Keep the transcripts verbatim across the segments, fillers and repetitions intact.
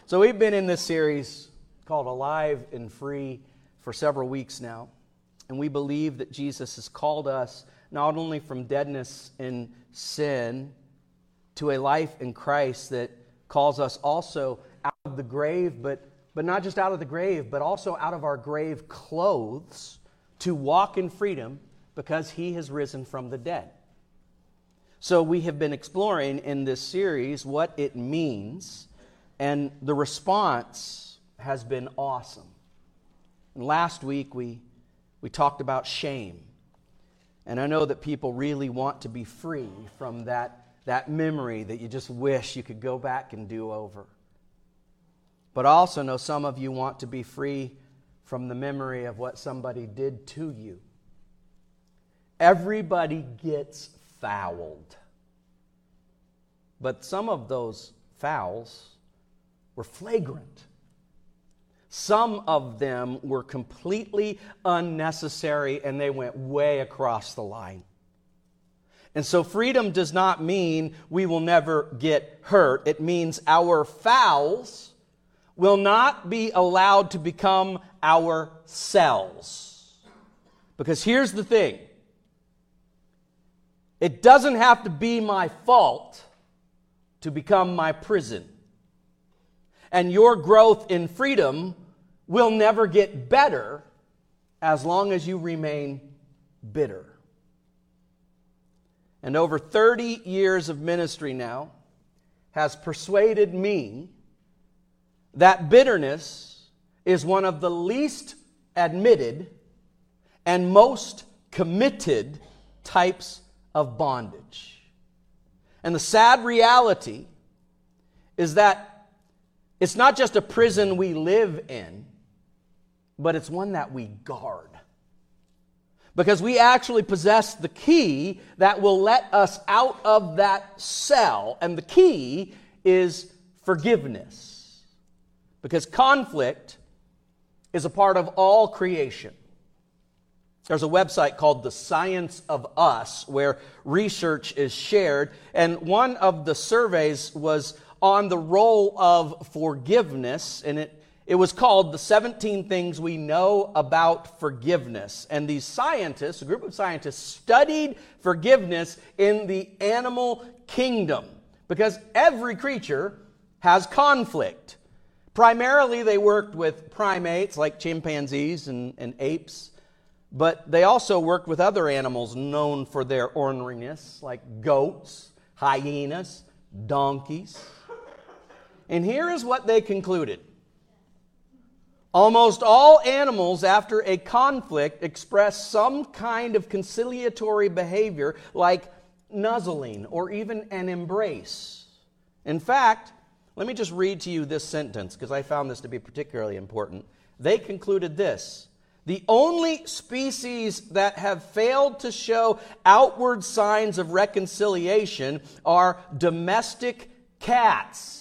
So we've been in this series called Alive and Free for several weeks now. And we believe that Jesus has called us not only from deadness in sin to a life in Christ that calls us also out of the grave, but, but not just out of the grave, but also out of our grave clothes to walk in freedom because He has risen from the dead. So we have been exploring in this series what it means, and the response has been awesome. And last week we, we talked about shame. And I know that people really want to be free from that, that memory that you just wish you could go back and do over. But I also know some of you want to be free from the memory of what somebody did to you. Everybody gets fouled. But some of those fouls were flagrant. Some of them were completely unnecessary and they went way across the line. And so freedom does not mean we will never get hurt. It means our fouls will not be allowed to become ourselves. Because here's the thing. It doesn't have to be my fault to become my prison. And your growth in freedom will never get better as long as you remain bitter. And over thirty years of ministry now has persuaded me that bitterness is one of the least admitted and most committed types of bondage. And the sad reality is that it's not just a prison we live in, but it's one that we guard. Because we actually possess the key that will let us out of that cell. And the key is forgiveness. Because conflict is a part of all creation. There's a website called The Science of Us where research is shared. And one of the surveys was on the role of forgiveness, and it, it was called The seventeen Things We Know About Forgiveness. And these scientists, a group of scientists, studied forgiveness in the animal kingdom because every creature has conflict. Primarily, they worked with primates like chimpanzees and, and apes, but they also worked with other animals known for their orneriness, like goats, hyenas, donkeys. And here is what they concluded. Almost all animals, after a conflict, express some kind of conciliatory behavior like nuzzling or even an embrace. In fact, let me just read to you this sentence because I found this to be particularly important. They concluded this: the only species that have failed to show outward signs of reconciliation are domestic cats.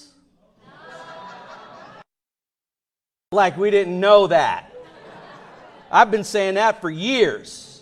Like we didn't know that. I've been saying that for years.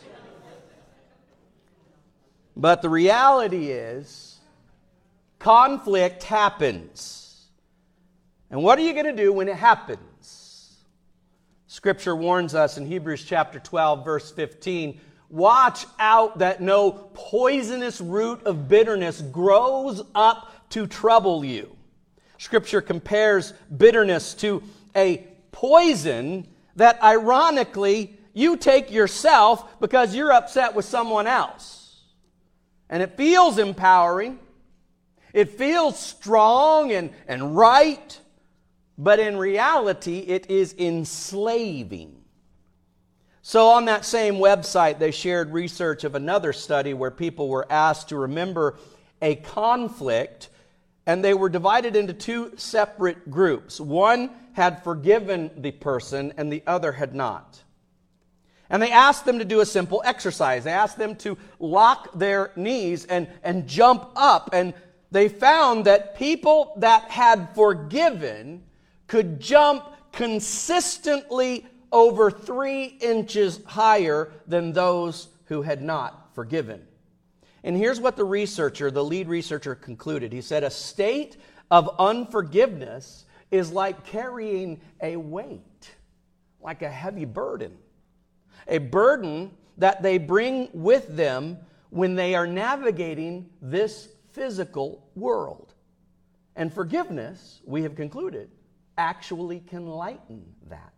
But the reality is, conflict happens. And what are you going to do when it happens? Scripture warns us in Hebrews chapter twelve, verse fifteen, watch out that no poisonous root of bitterness grows up to trouble you. Scripture compares bitterness to a poison that ironically you take yourself because you're upset with someone else. And it feels empowering. It feels strong and, and right. But in reality, it is enslaving. So on that same website, they shared research of another study where people were asked to remember a conflict, and they were divided into two separate groups. One had forgiven the person and the other had not. And they asked them to do a simple exercise. They asked them to lock their knees and, and jump up. And they found that people that had forgiven could jump consistently over three inches higher than those who had not forgiven. And here's what the researcher, the lead researcher, concluded. He said, a state of unforgiveness is like carrying a weight, like a heavy burden. A burden that they bring with them when they are navigating this physical world. And forgiveness, we have concluded, actually can lighten that.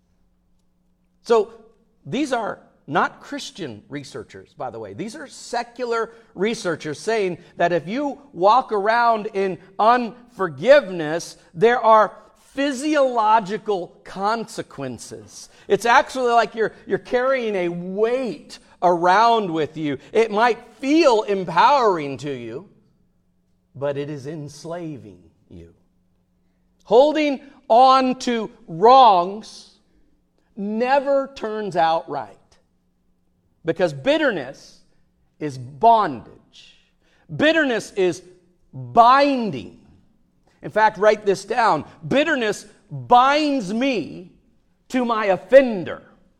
So these are not Christian researchers, by the way. These are secular researchers saying that if you walk around in unforgiveness, there are physiological consequences. It's actually like you're, you're carrying a weight around with you. It might feel empowering to you, but it is enslaving you. Holding on to wrongs never turns out right. Because bitterness is bondage. Bitterness is binding. In fact, write this down. Bitterness binds me to my offender.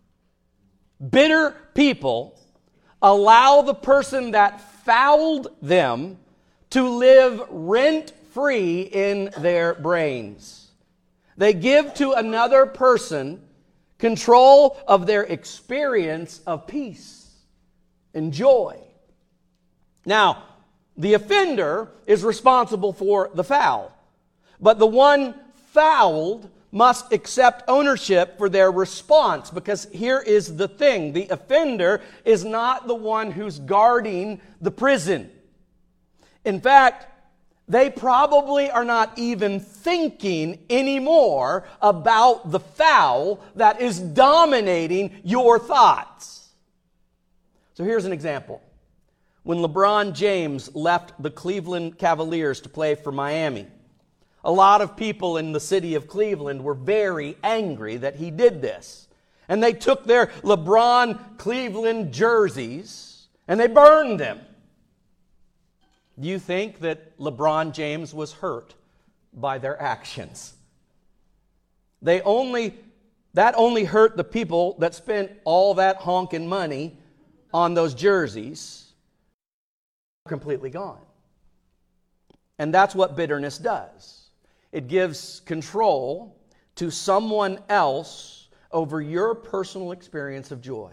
Bitter people allow the person that fouled them to live rent-free in their brains. They give to another person control of their experience of peace and joy. Now, the offender is responsible for the foul, but the one fouled must accept ownership for their response, because here is the thing. The offender is not the one who's guarding the prison. In fact, they probably are not even thinking anymore about the foul that is dominating your thoughts. So here's an example. When LeBron James left the Cleveland Cavaliers to play for Miami, a lot of people in the city of Cleveland were very angry that he did this. And they took their LeBron Cleveland jerseys and they burned them. Do you think that LeBron James was hurt by their actions? They only, that only hurt the people that spent all that honking money on those jerseys. Completely gone. And that's what bitterness does. It gives control to someone else over your personal experience of joy.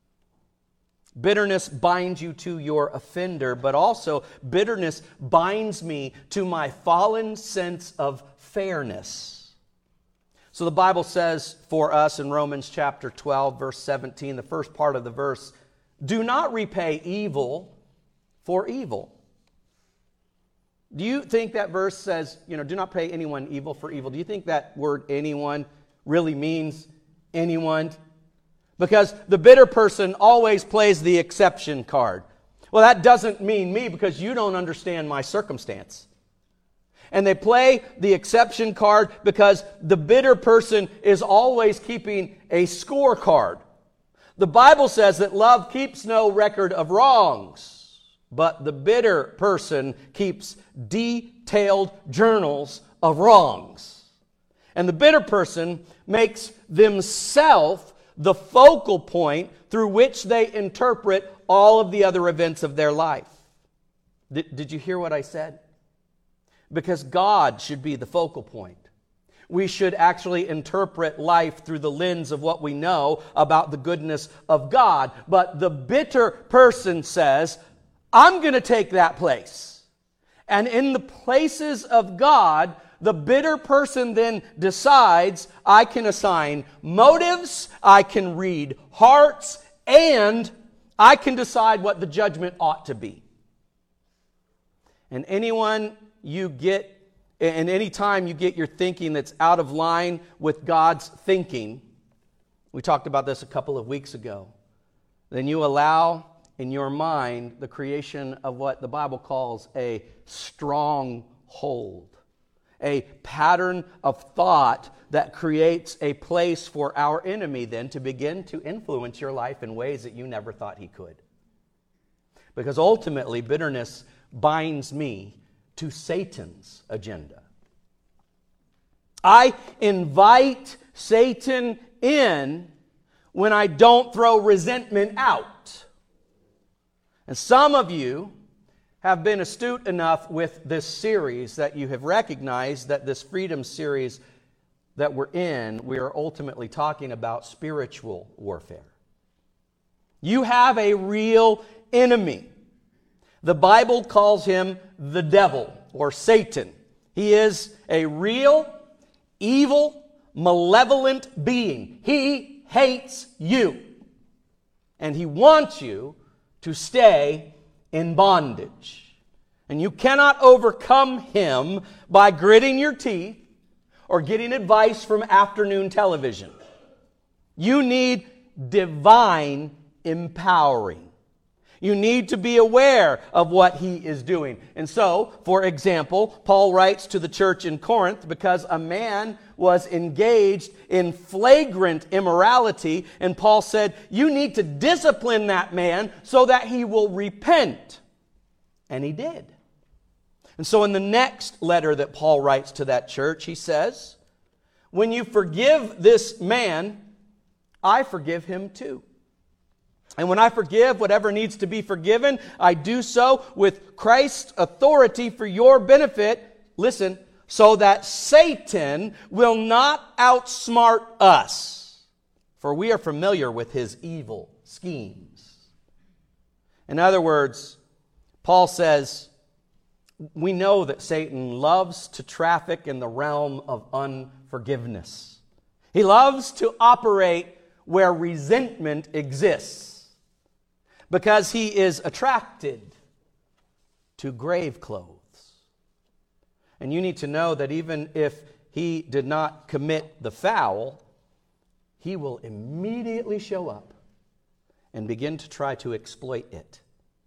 Bitterness binds you to your offender, but also bitterness binds me to my fallen sense of fairness. So the Bible says for us in Romans chapter twelve, verse seventeen, the first part of the verse, do not repay evil for evil. Do you think that verse says, you know, do not pay anyone evil for evil? Do you think that word anyone really means anyone? Because the bitter person always plays the exception card. Well, that doesn't mean me because you don't understand my circumstance. And they play the exception card because the bitter person is always keeping a scorecard. The Bible says that love keeps no record of wrongs, but the bitter person keeps detailed journals of wrongs. And the bitter person makes themselves the focal point through which they interpret all of the other events of their life. Did, did you hear what I said? Because God should be the focal point. We should actually interpret life through the lens of what we know about the goodness of God. But the bitter person says, I'm going to take that place. And in the places of God, the bitter person then decides, I can assign motives, I can read hearts, and I can decide what the judgment ought to be. And anyone you get, and any time you get your thinking that's out of line with God's thinking, we talked about this a couple of weeks ago, then you allow in your mind the creation of what the Bible calls a stronghold. A pattern of thought that creates a place for our enemy then to begin to influence your life in ways that you never thought he could. Because ultimately, bitterness binds me to Satan's agenda. I invite Satan in when I don't throw resentment out. And some of you have been astute enough with this series that you have recognized that this freedom series that we're in, we are ultimately talking about spiritual warfare. You have a real enemy. The Bible calls him the devil or Satan. He is a real, evil, malevolent being. He hates you. And he wants you to stay in bondage. And you cannot overcome him by gritting your teeth or getting advice from afternoon television. You need divine empowering. You need to be aware of what he is doing. And so, for example, Paul writes to the church in Corinth because a man was engaged in flagrant immorality, and Paul said, you need to discipline that man so that he will repent. And he did. And so in the next letter that Paul writes to that church, he says, when you forgive this man, I forgive him too. And when I forgive whatever needs to be forgiven, I do so with Christ's authority for your benefit, listen, so that Satan will not outsmart us, for we are familiar with his evil schemes. In other words, Paul says, we know that Satan loves to traffic in the realm of unforgiveness. He loves to operate where resentment exists, because he is attracted to grave clothes. And you need to know that even if he did not commit the foul, he will immediately show up and begin to try to exploit it.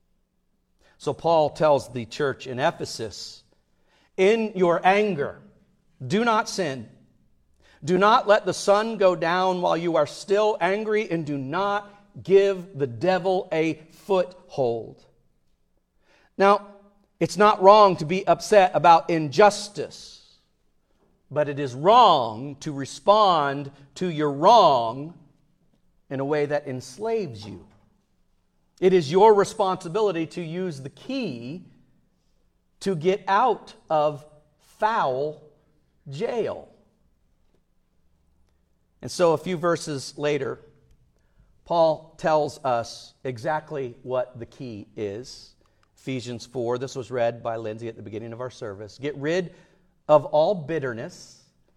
So Paul tells the church in Ephesus, in your anger, do not sin. Do not let the sun go down while you are still angry, and do not give the devil a foothold. Now, it's not wrong to be upset about injustice, but it is wrong to respond to your wrong in a way that enslaves you. It is your responsibility to use the key to get out of foul jail. And so a few verses later, Paul tells us exactly what the key is. Ephesians four, this was read by Lindsay at the beginning of our service. Get rid of all bitterness,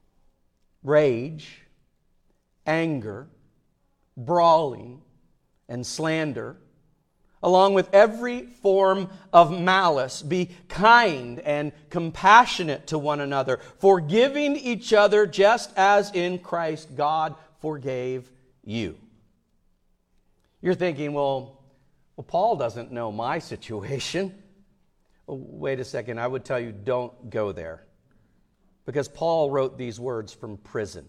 rage, anger, brawling, and slander, along with every form of malice. Be kind and compassionate to one another, forgiving each other just as in Christ God forgave you. You're thinking, well, well, Paul doesn't know my situation. Well, wait a second, I would tell you, don't go there. Because Paul wrote these words from prison.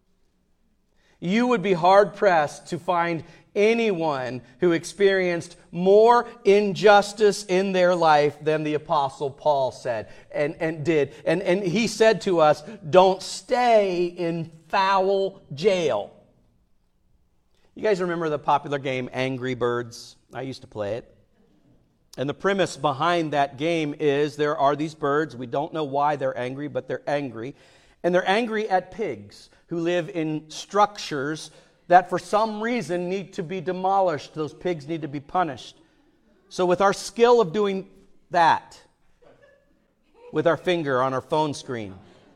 You would be hard-pressed to find anyone who experienced more injustice in their life than the Apostle Paul said and, and did. And, and he said to us, don't stay in foul jail. You guys remember the popular game Angry Birds? I used to play it. And the premise behind that game is there are these birds. We don't know why they're angry, but they're angry. And they're angry at pigs who live in structures that for some reason need to be demolished. Those pigs need to be punished. So with our skill of doing that, with our finger on our phone screen,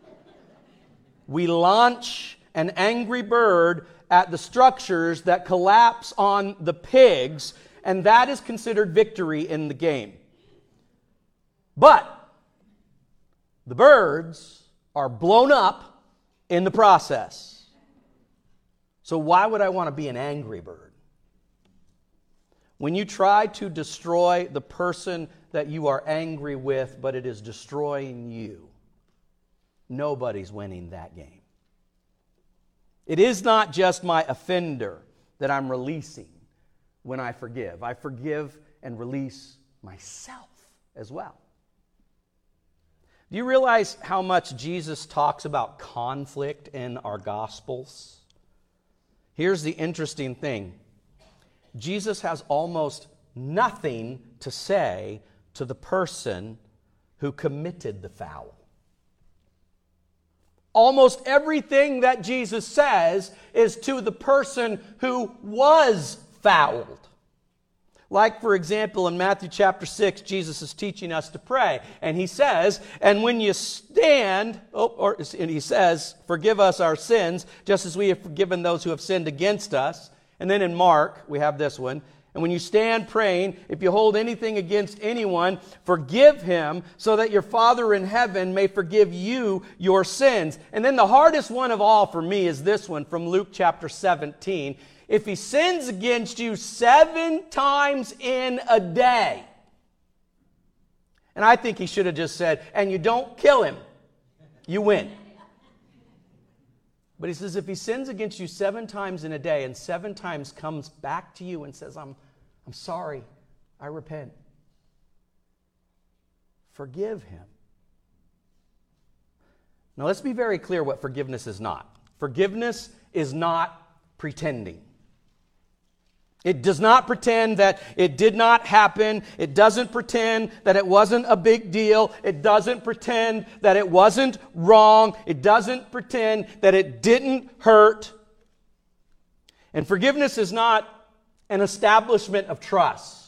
we launch an angry bird at the structures that collapse on the pigs, and that is considered victory in the game. But the birds are blown up in the process. So why would I want to be an angry bird? When you try to destroy the person that you are angry with, but it is destroying you, nobody's winning that game. It is not just my offender that I'm releasing when I forgive. I forgive and release myself as well. Do you realize how much Jesus talks about conflict in our Gospels? Here's the interesting thing. Jesus has almost nothing to say to the person who committed the foul. Almost everything that Jesus says is to the person who was fouled. Like, for example, in Matthew chapter six, Jesus is teaching us to pray. And he says, and when you stand, oh, or and he says, forgive us our sins, just as we have forgiven those who have sinned against us. And then in Mark, we have this one. And when you stand praying, if you hold anything against anyone, forgive him, so that your Father in heaven may forgive you your sins. And then the hardest one of all for me is this one from Luke chapter seventeen. If he sins against you seven times in a day. And I think he should have just said, and you don't kill him, you win. But he says, if he sins against you seven times in a day and seven times comes back to you and says, I'm, I'm sorry, I repent, forgive him. Now let's be very clear what forgiveness is not. Forgiveness is not pretending. It does not pretend that it did not happen. It doesn't pretend that it wasn't a big deal. It doesn't pretend that it wasn't wrong. It doesn't pretend that it didn't hurt. And forgiveness is not an establishment of trust.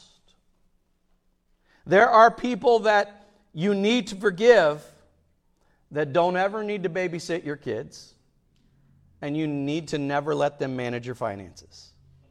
There are people that you need to forgive that don't ever need to babysit your kids, and you need to never let them manage your finances.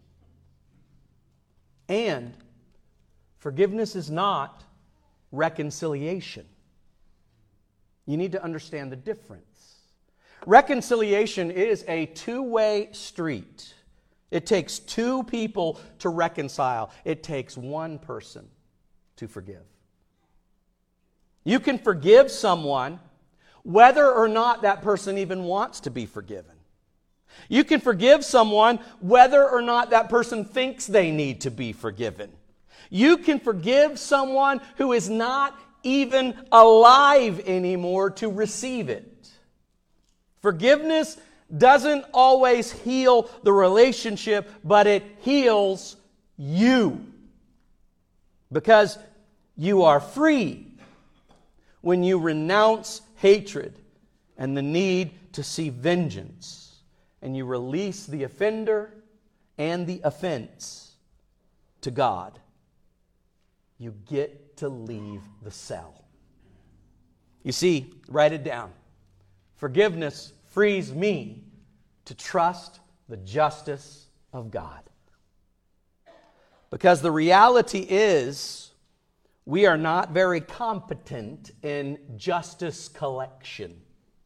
And forgiveness is not reconciliation. You need to understand the difference. Reconciliation is a two-way street. It takes two people to reconcile. It takes one person to forgive. You can forgive someone whether or not that person even wants to be forgiven. You can forgive someone whether or not that person thinks they need to be forgiven. You can forgive someone who is not even alive anymore to receive it. Forgiveness doesn't always heal the relationship, but it heals you. Because you are free when you renounce hatred and the need to see vengeance. And you release the offender and the offense to God. You get to leave the cell. You see, write it down. Forgiveness frees me to trust the justice of God. Because the reality is, we are not very competent in justice collection.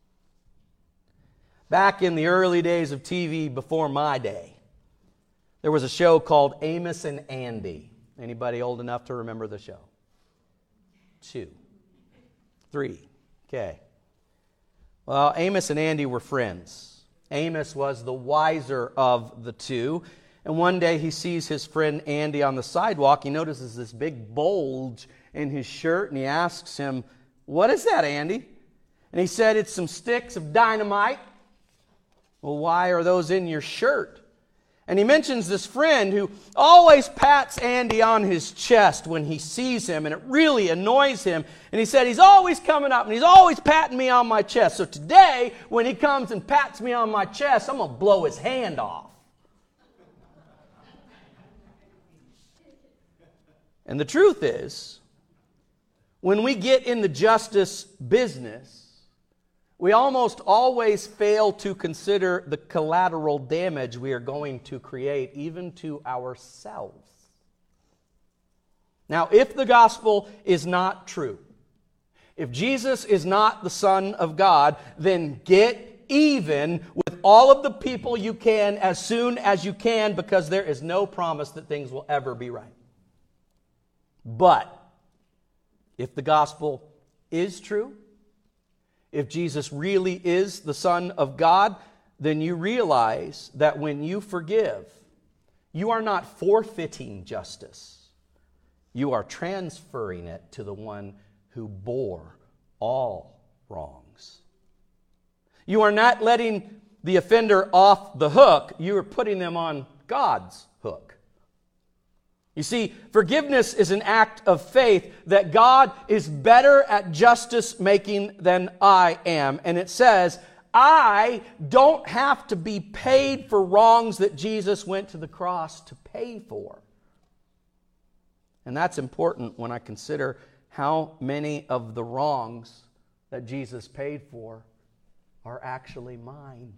Back in the early days of T V, before my day, there was a show called Amos and Andy. Anybody old enough to remember the show? Two. Three. Okay. Well, Amos and Andy were friends. Amos was the wiser of the two. And one day he sees his friend Andy on the sidewalk. He notices this big bulge in his shirt, and he asks him, "What is that, Andy?" And he said, "It's some sticks of dynamite." "Well, why are those in your shirt?" And he mentions this friend who always pats Andy on his chest when he sees him, and it really annoys him. And he said, he's always coming up and he's always patting me on my chest. So today, when he comes and pats me on my chest, I'm going to blow his hand off. And the truth is, when we get in the justice business, we almost always fail to consider the collateral damage we are going to create, even to ourselves. Now, if the gospel is not true, if Jesus is not the Son of God, then get even with all of the people you can as soon as you can, because there is no promise that things will ever be right. But if the gospel is true, if Jesus really is the Son of God, then you realize that when you forgive, you are not forfeiting justice. You are transferring it to the one who bore all wrongs. You are not letting the offender off the hook. You are putting them on God's hook. You see, forgiveness is an act of faith that God is better at justice making than I am. And it says, I don't have to be paid for wrongs that Jesus went to the cross to pay for. And that's important when I consider how many of the wrongs that Jesus paid for are actually mine.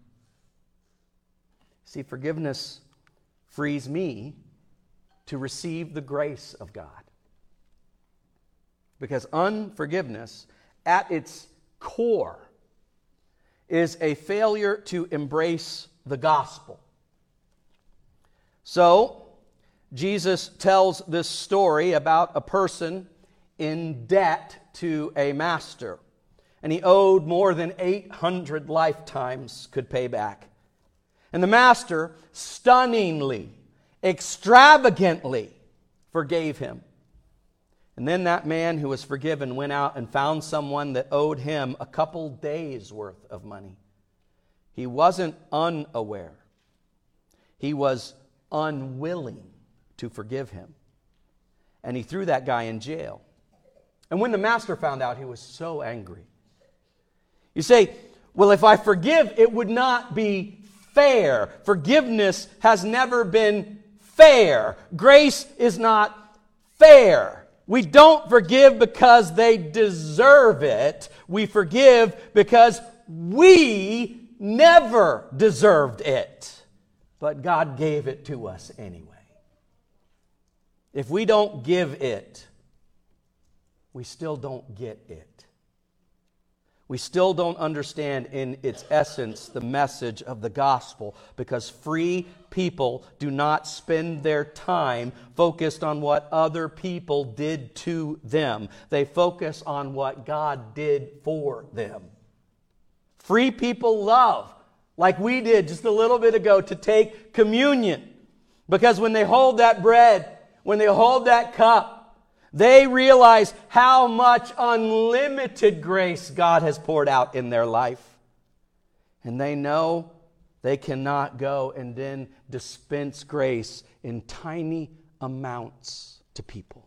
See, forgiveness frees me to receive the grace of God. Because unforgiveness, at its core, is a failure to embrace the gospel. So, Jesus tells this story about a person in debt to a master. And he owed more than eight hundred lifetimes could pay back. And the master stunningly, extravagantly forgave him. And then that man who was forgiven went out and found someone that owed him a couple days' worth of money. He wasn't unaware. He was unwilling to forgive him. And he threw that guy in jail. And when the master found out, he was so angry. You say, well, if I forgive, it would not be fair. Forgiveness has never been fair. Grace is not fair. We don't forgive because they deserve it. We forgive because we never deserved it. But God gave it to us anyway. If we don't give it, we still don't get it. We still don't understand in its essence the message of the gospel, because free people do not spend their time focused on what other people did to them. They focus on what God did for them. Free people love, like we did just a little bit ago, to take communion, because when they hold that bread, when they hold that cup, they realize how much unlimited grace God has poured out in their life. And they know they cannot go and then dispense grace in tiny amounts to people.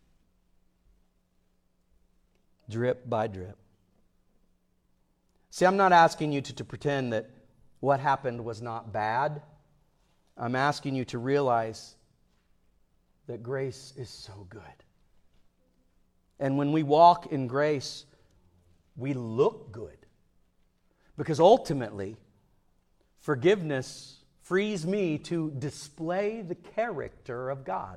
Drip by drip. See, I'm not asking you to, to pretend that what happened was not bad. I'm asking you to realize that grace is so good. And when we walk in grace, we look good. Because ultimately, forgiveness frees me to display the character of God.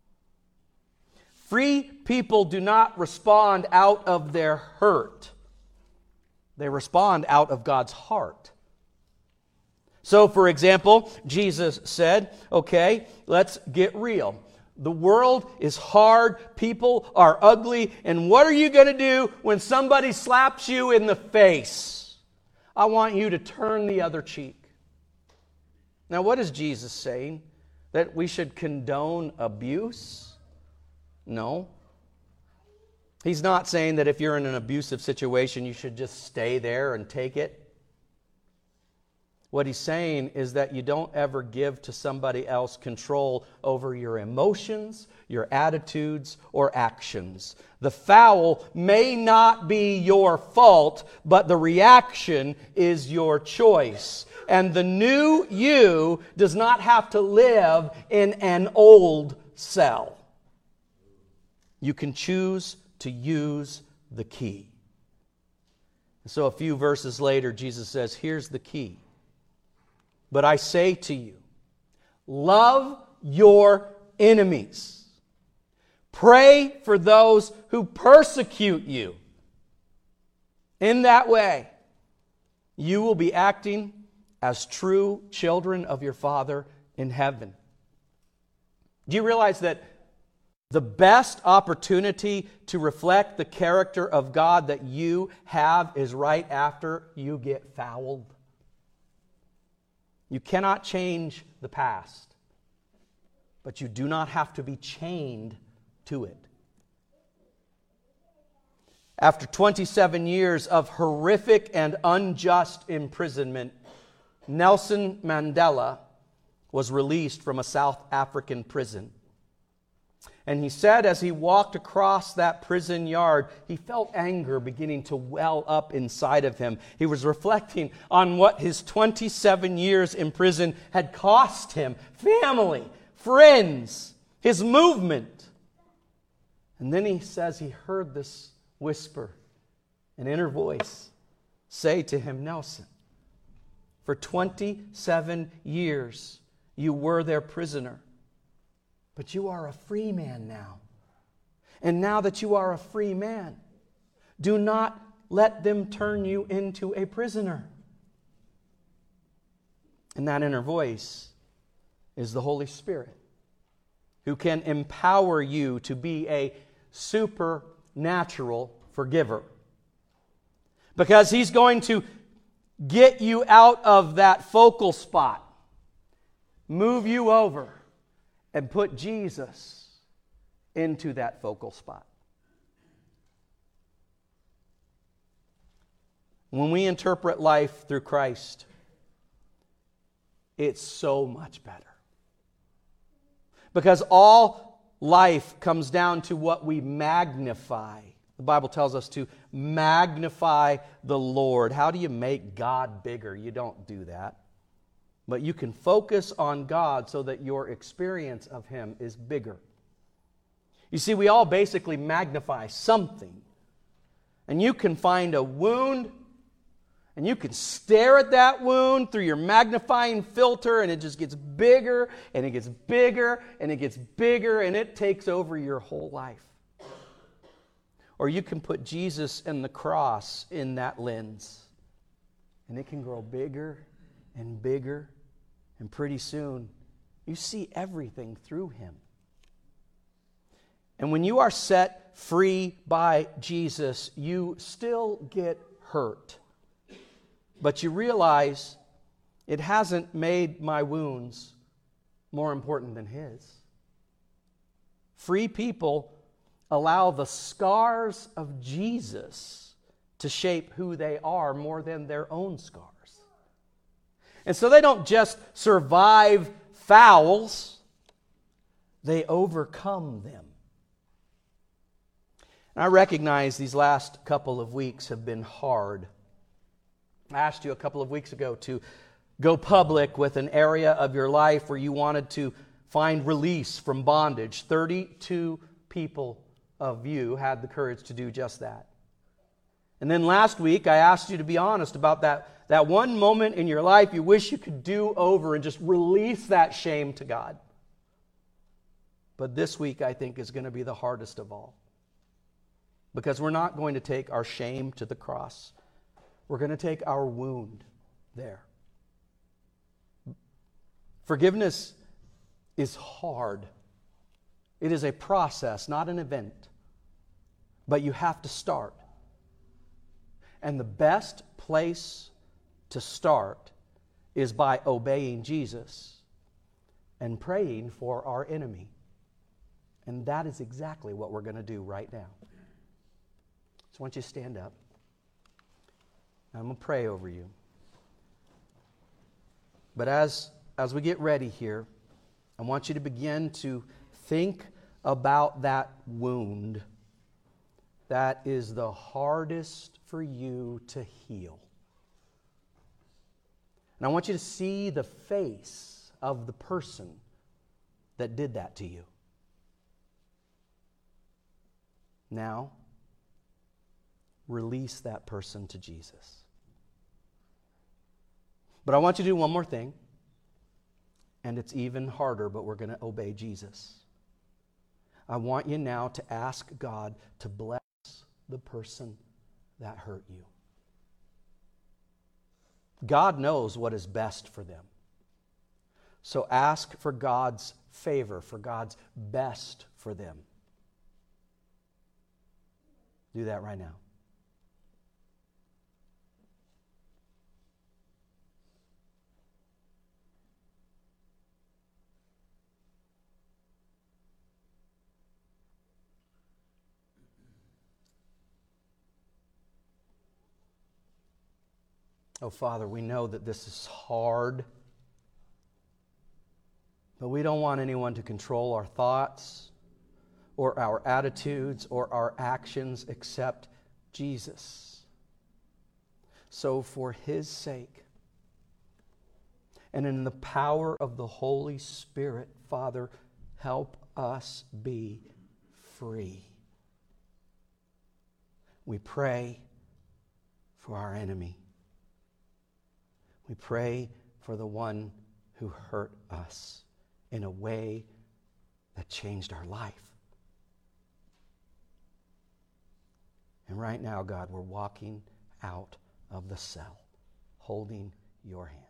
Free people do not respond out of their hurt. They respond out of God's heart. So, for example, Jesus said, okay, let's get real. The world is hard, people are ugly, and what are you going to do when somebody slaps you in the face? I want you to turn the other cheek. Now, what is Jesus saying? That we should condone abuse? No. He's not saying that if you're in an abusive situation, you should just stay there and take it. What he's saying is that you don't ever give to somebody else control over your emotions, your attitudes, or actions. The foul may not be your fault, but the reaction is your choice. And the new you does not have to live in an old cell. You can choose to use the key. So a few verses later, Jesus says, here's the key. But I say to you, love your enemies. Pray for those who persecute you. In that way, you will be acting as true children of your Father in heaven. Do you realize that the best opportunity to reflect the character of God that you have is right after you get fouled? You cannot change the past, but you do not have to be chained to it. After twenty-seven years of horrific and unjust imprisonment, Nelson Mandela was released from a South African prison. And he said as he walked across that prison yard, he felt anger beginning to well up inside of him. He was reflecting on what his twenty-seven years in prison had cost him. Family, friends, his movement. And then he says he heard this whisper, an inner voice, say to him, Nelson, for twenty-seven years you were their prisoner. But you are a free man now. And now that you are a free man, do not let them turn you into a prisoner. And that inner voice is the Holy Spirit, who can empower you to be a supernatural forgiver. Because He's going to get you out of that focal spot, move you over, and put Jesus into that focal spot. When we interpret life through Christ, it's so much better. Because all life comes down to what we magnify. The Bible tells us to magnify the Lord. How do you make God bigger? You don't do that. But you can focus on God so that your experience of Him is bigger. You see, we all basically magnify something. And you can find a wound, and you can stare at that wound through your magnifying filter, and it just gets bigger, and it gets bigger, and it gets bigger, and it takes over your whole life. Or you can put Jesus and the cross in that lens, and it can grow bigger and bigger. And pretty soon, you see everything through Him. And when you are set free by Jesus, you still get hurt. But you realize it hasn't made my wounds more important than His. Free people allow the scars of Jesus to shape who they are more than their own scars. And so they don't just survive fouls, they overcome them. And I recognize these last couple of weeks have been hard. I asked you a couple of weeks ago to go public with an area of your life where you wanted to find release from bondage. thirty-two people of you had the courage to do just that. And then last week I asked you to be honest about that That one moment in your life you wish you could do over and just release that shame to God. But this week, I think, is going to be the hardest of all. Because we're not going to take our shame to the cross. We're going to take our wound there. Forgiveness is hard. It is a process, not an event. But you have to start. And the best place to start is by obeying Jesus and praying for our enemy. And that is exactly what we're going to do right now. So I want you to stand up. I'm going to pray over you. But as, as we get ready here, I want you to begin to think about that wound that is the hardest for you to heal. And I want you to see the face of the person that did that to you. Now, release that person to Jesus. But I want you to do one more thing. And it's even harder, but we're going to obey Jesus. I want you now to ask God to bless the person that hurt you. God knows what is best for them. So ask for God's favor, for God's best for them. Do that right now. Oh, Father, we know that this is hard, but we don't want anyone to control our thoughts. or our attitudes or our actions except Jesus. So for His sake, and in the power of the Holy Spirit, Father, help us be free. We pray for our enemy. We pray for the one who hurt us in a way that changed our life. And right now, God, we're walking out of the cell, holding your hand.